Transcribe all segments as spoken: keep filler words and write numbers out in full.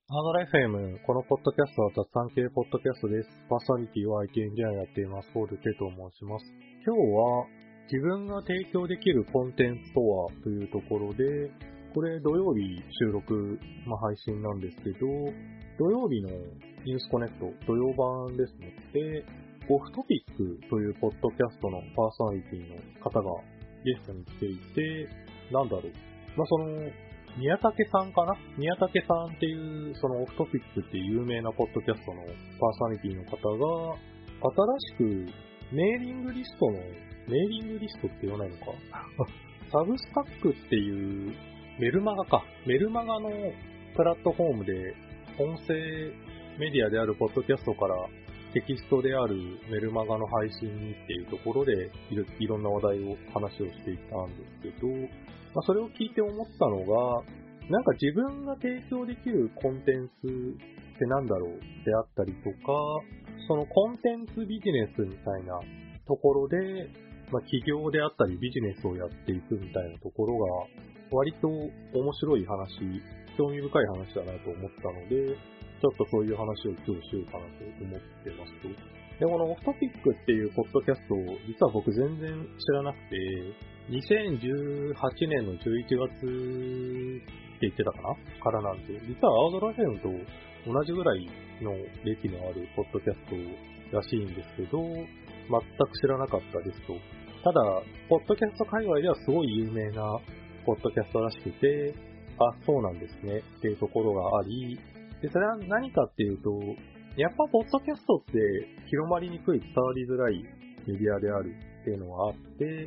ハードライフ エム、このポッドキャストは雑談系ポッドキャストです。パーソナリティは アイティー エンジニアやっています。フォールケと申します。今日は自分が提供できるコンテンツとはというところで、これ土曜日収録、まあ、配信なんですけど、土曜日のニュースコネクト、土曜版ですね。で、オフトピックというポッドキャストのパーソナリティの方がゲストに来ていて、なんだろう。まあ、その、宮武さんかな宮武さんっていう、そのオフトピックっていう有名なポッドキャストのパーソナリティの方が、新しくメーリングリストの、メーリングリストって言わないのかサブスタックっていうメルマガか。メルマガのプラットフォームで、音声メディアであるポッドキャストからテキストであるメルマガの配信にっていうところでいろ、いろんな話題を話をしていたんですけど、まあ、それを聞いて思ったのが、なんか自分が提供できるコンテンツってなんだろうであったりとか、そのコンテンツビジネスみたいなところで、まあ、企業であったりビジネスをやっていくみたいなところが、割と面白い話、興味深い話だなと思ったので、ちょっとそういう話を今日しようかなと思ってますと。で、このオフトピックっていうポッドキャストを実は僕全然知らなくて、にせんじゅうはちねんのじゅういちがつって言ってたかなからなんで、実はアウトラフェムと同じぐらいの歴のあるポッドキャストらしいんですけど、全く知らなかったですと。ただ、ポッドキャスト界隈ではすごい有名なポッドキャストらしくて、あ、そうなんですねっていうところがあり、で、それは何かっていうと、やっぱポッドキャストって広まりにくい、伝わりづらいメディアであるっていうのがあって、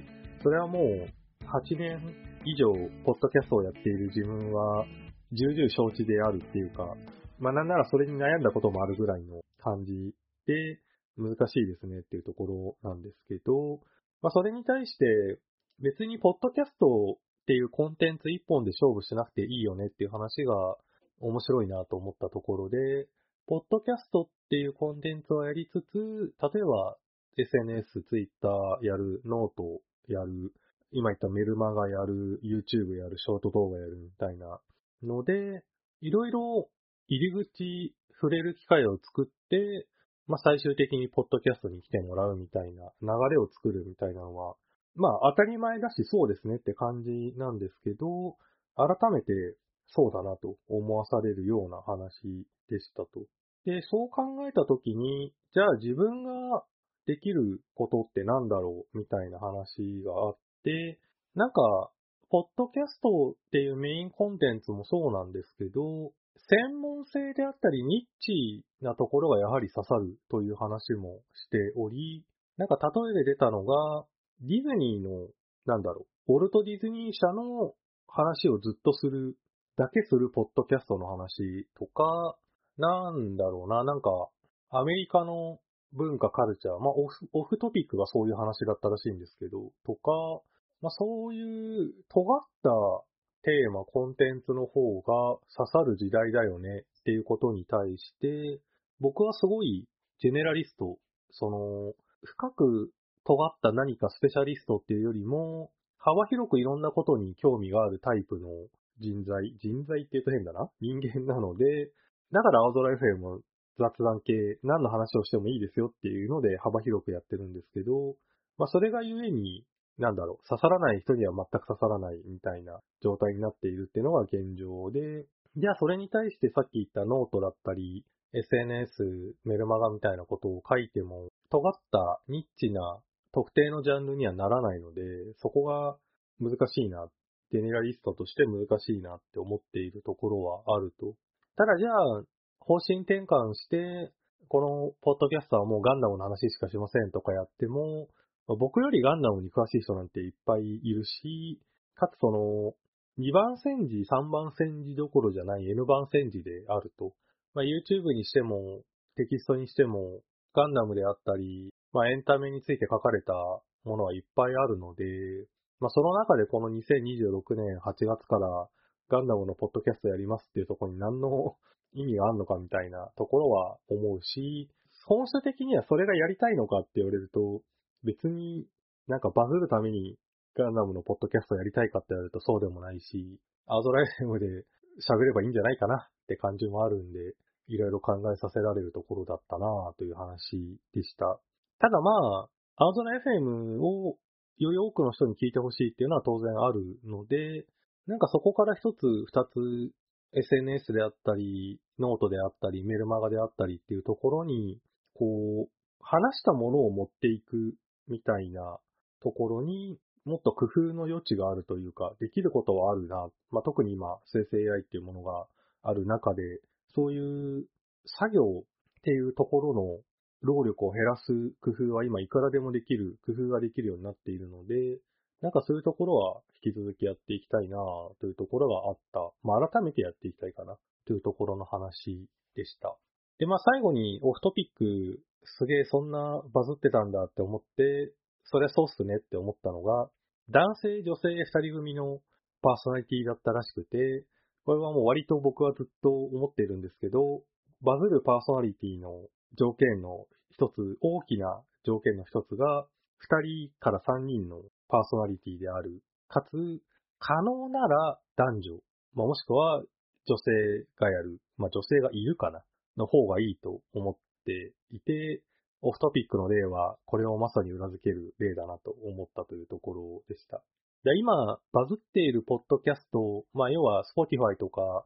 それはもうはちねん以上ポッドキャストをやっている自分は重々承知であるっていうか、まあなんならそれに悩んだこともあるぐらいの感じで難しいですねっていうところなんですけど、まあそれに対して別にポッドキャストっていうコンテンツ一本で勝負しなくていいよねっていう話が面白いなと思ったところで、ポッドキャストっていうコンテンツをやりつつ、例えば エスエヌエス、Twitter やる、ノートやる、今言ったメルマガやる、YouTube やる、ショート動画やるみたいなので、いろいろ入り口、触れる機会を作って、まあ最終的にポッドキャストに来てもらうみたいな流れを作るみたいなのは、まあ当たり前だしそうですねって感じなんですけど、改めてそうだなと思わされるような話でしたと。で、そう考えたときに、じゃあ自分ができることってなんだろうみたいな話があって、なんか、ポッドキャストっていうメインコンテンツもそうなんですけど、専門性であったりニッチなところがやはり刺さるという話もしており、なんか例えで出たのが、ディズニーの、なんだろう、ウォルト・ディズニー社の話をずっとする、だけするポッドキャストの話とか、なんだろうな、なんか、アメリカの文化、カルチャー、まあオフ、オフトピックがそういう話だったらしいんですけど、とか、まあそういう尖ったテーマ、コンテンツの方が刺さる時代だよねっていうことに対して、僕はすごいジェネラリスト、その、深く尖った何かスペシャリストっていうよりも、幅広くいろんなことに興味があるタイプの人材、人材って言うと変だな人間なので、だから青空 エフエム も雑談系、何の話をしてもいいですよっていうので幅広くやってるんですけど、まあそれがゆえに、なんだろう、刺さらない人には全く刺さらないみたいな状態になっているっていうのが現状で、じゃあそれに対してさっき言ったノートだったり、エスエヌエス、メルマガみたいなことを書いても、尖ったニッチな特定のジャンルにはならないので、そこが難しいな、ジェネラリストとして難しいなって思っているところはあると。ただじゃあ、方針転換して、このポッドキャストはもうガンダムの話しかしませんとかやっても、僕よりガンダムに詳しい人なんていっぱいいるし、かつその、にばん戦時、さんばん戦時どころじゃない N 番戦時であると。まあ、YouTube にしても、テキストにしても、ガンダムであったり、まあ、エンタメについて書かれたものはいっぱいあるので、まあ、その中でこのにせんにじゅうろくねんはちがつからガンダムのポッドキャストやりますっていうところに何の意味があるのかみたいなところは思うし、本質的にはそれがやりたいのかって言われると、別になんかバズるためにガンダムのポッドキャストやりたいかって言われるとそうでもないし、アードライフ エム で喋ればいいんじゃないかなって感じもあるんで、いろいろ考えさせられるところだったなという話でした。ただまあ、青空 エフエム をより多くの人に聞いてほしいっていうのは当然あるので、なんかそこから一つ二つ エスエヌエス であったり、ノートであったり、メルマガであったりっていうところに、こう、話したものを持っていくみたいなところにもっと工夫の余地があるというか、できることはあるな。まあ、特に今、生成 エーアイ っていうものがある中で、そういう作業っていうところの労力を減らす工夫は今いくらでもできる、工夫ができるようになっているので、なんかそういうところは引き続きやっていきたいなというところがあった。まあ、改めてやっていきたいかなというところの話でした。で、まあ最後にオフトピック、すげえそんなバズってたんだって思って、そりゃそうっすねって思ったのが、男性、女性二人組のパーソナリティだったらしくて、これはもう割と僕はずっと思っているんですけど、バズるパーソナリティの条件の一つ、大きな条件の一つが、二人から三人のパーソナリティである。かつ、可能なら男女、まあ、もしくは女性がやる、まあ、女性がいるかな、の方がいいと思っていて、オフトピックの例は、これをまさに裏付ける例だなと思ったというところでした。で今、バズっているポッドキャスト、まあ、要は Spotify とか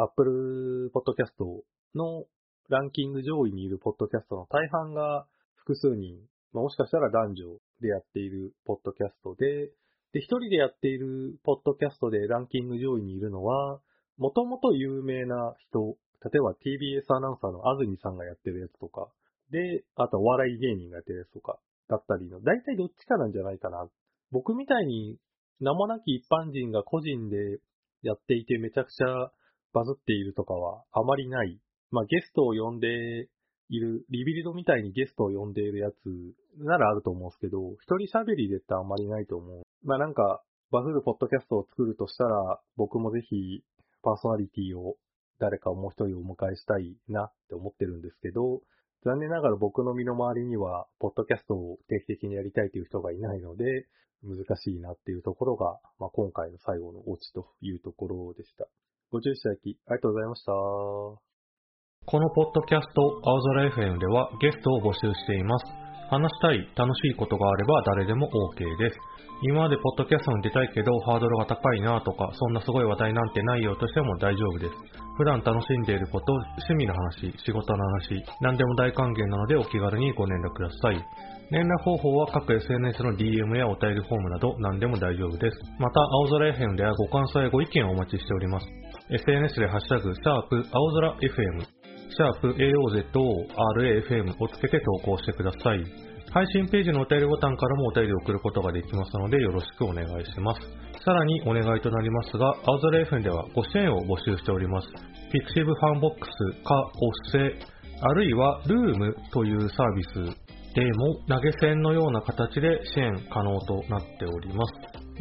Apple Podcast のランキング上位にいるポッドキャストの大半が複数人、まあ、もしかしたら男女でやっているポッドキャストで、で、一人でやっているポッドキャストでランキング上位にいるのは、もともと有名な人、例えば ティービーエス アナウンサーの安住さんがやってるやつとか、で、あとお笑い芸人がやってるやつとか、だったりの、大体どっちかなんじゃないかな。僕みたいに名もなき一般人が個人でやっていてめちゃくちゃバズっているとかはあまりない。まあゲストを呼んでいる、リビルドみたいにゲストを呼んでいるやつならあると思うんですけど、一人喋りでってあんまりないと思う。まあなんか、バズるポッドキャストを作るとしたら、僕もぜひパーソナリティを誰かもう一人お迎えしたいなって思ってるんですけど、残念ながら僕の身の回りには、ポッドキャストを定期的にやりたいという人がいないので、難しいなっていうところが、まあ、今回の最後のオチというところでした。ご注意いただきありがとうございました。 このポッドキャスト、青空 エフエム ではゲストを募集しています。話したい、楽しいことがあれば誰でも OK です。今までポッドキャストに出たいけどハードルが高いなとか、そんなすごい話題なんてないよとしても大丈夫です。普段楽しんでいること、趣味の話、仕事の話、何でも大歓迎なのでお気軽にご連絡ください。連絡方法は各 エスエヌエス の ディーエム やお便りフォームなど何でも大丈夫です。また、青空 エフエム ではご感想やご意見をお待ちしております。エスエヌエス でハッシュタグ、シャープ、青空 エフエム、シャープ エーオーゼットオーアールエーエフエム をつけて投稿してください。配信ページのお便りボタンからもお便りを送ることができますのでよろしくお願いします。さらにお願いとなりますが、青空 エフエム ではご支援を募集しております。ピクシブファンボックスかおっせ、あるいはルームというサービスでも投げ銭のような形で支援可能となっております。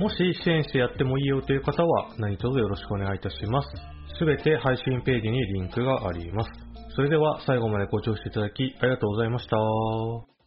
もし支援してやってもいいよという方は何卒よろしくお願いいたします。すべて配信ページにリンクがあります。それでは最後までご聴取いただきありがとうございました。